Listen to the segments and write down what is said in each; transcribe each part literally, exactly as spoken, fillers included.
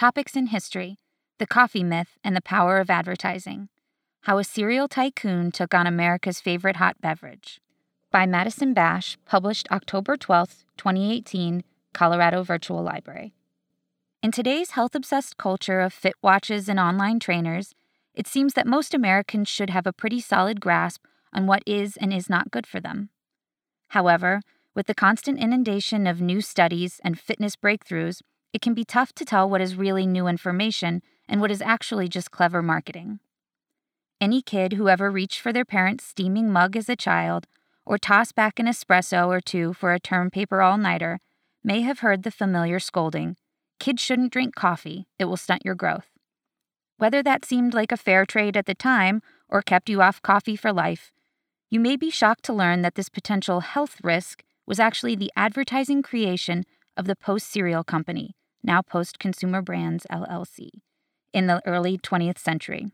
Topics in History, The Coffee Myth and the Power of Advertising, How a Cereal Tycoon Took on America's Favorite Hot Beverage, by Madison Bash, published October twelfth, twenty eighteen, Colorado Virtual Library. In today's health-obsessed culture of fit watches and online trainers, it seems that most Americans should have a pretty solid grasp on what is and is not good for them. However, with the constant inundation of new studies and fitness breakthroughs, it can be tough to tell what is really new information and what is actually just clever marketing. Any kid who ever reached for their parents' steaming mug as a child, or tossed back an espresso or two for a term paper all-nighter, may have heard the familiar scolding, "Kids shouldn't drink coffee, it will stunt your growth." Whether that seemed like a fair trade at the time or kept you off coffee for life, you may be shocked to learn that this potential health risk was actually the advertising creation of the Post Cereal Company, now Post Consumer Brands, L L C, in the early twentieth century.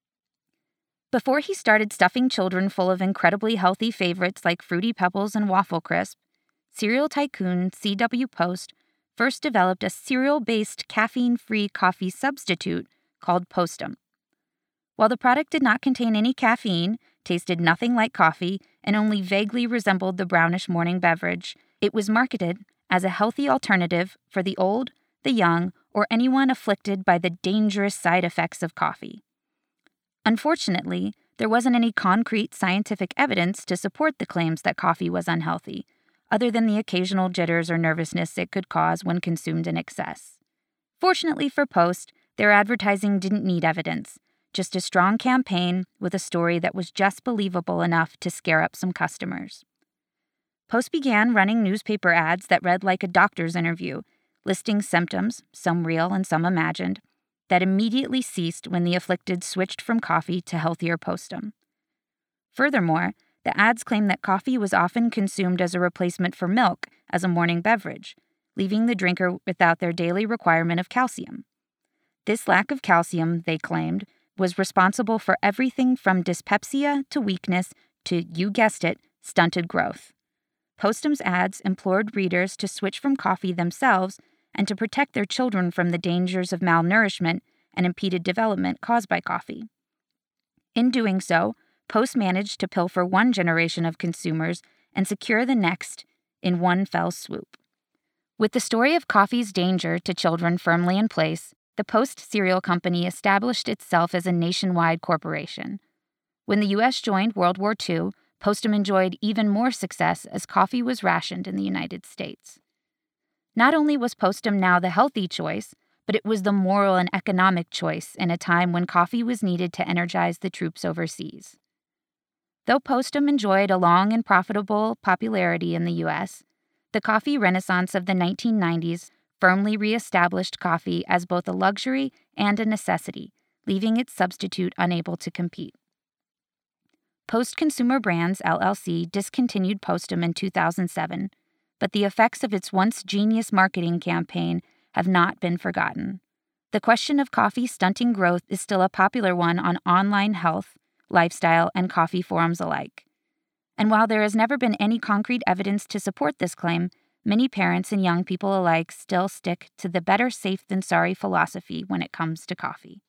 Before he started stuffing children full of incredibly healthy favorites like Fruity Pebbles and Waffle Crisp, cereal tycoon C W Post first developed a cereal-based caffeine-free coffee substitute called Postum. While the product did not contain any caffeine, tasted nothing like coffee, and only vaguely resembled the brownish morning beverage, it was marketed as a healthy alternative for the old, the young, or anyone afflicted by the dangerous side effects of coffee. Unfortunately, there wasn't any concrete scientific evidence to support the claims that coffee was unhealthy, other than the occasional jitters or nervousness it could cause when consumed in excess. Fortunately for Post, their advertising didn't need evidence, just a strong campaign with a story that was just believable enough to scare up some customers. Post began running newspaper ads that read like a doctor's interview, listing symptoms, some real and some imagined, that immediately ceased when the afflicted switched from coffee to healthier Postum. Furthermore, the ads claimed that coffee was often consumed as a replacement for milk as a morning beverage, leaving the drinker without their daily requirement of calcium. This lack of calcium, they claimed, was responsible for everything from dyspepsia to weakness to, you guessed it, stunted growth. Postum's ads implored readers to switch from coffee themselves and to protect their children from the dangers of malnourishment and impeded development caused by coffee. In doing so, Post managed to pilfer one generation of consumers and secure the next in one fell swoop. With the story of coffee's danger to children firmly in place, the Post Cereal Company established itself as a nationwide corporation. When the U S joined World War Two, Postum enjoyed even more success as coffee was rationed in the United States. Not only was Postum now the healthy choice, but it was the moral and economic choice in a time when coffee was needed to energize the troops overseas. Though Postum enjoyed a long and profitable popularity in the U S, the coffee renaissance of the nineteen nineties firmly reestablished coffee as both a luxury and a necessity, leaving its substitute unable to compete. Post Consumer Brands, L L C, discontinued Postum in two thousand seven, but the effects of its once genius marketing campaign have not been forgotten. The question of coffee stunting growth is still a popular one on online health, lifestyle, and coffee forums alike. And while there has never been any concrete evidence to support this claim, many parents and young people alike still stick to the better safe than sorry philosophy when it comes to coffee.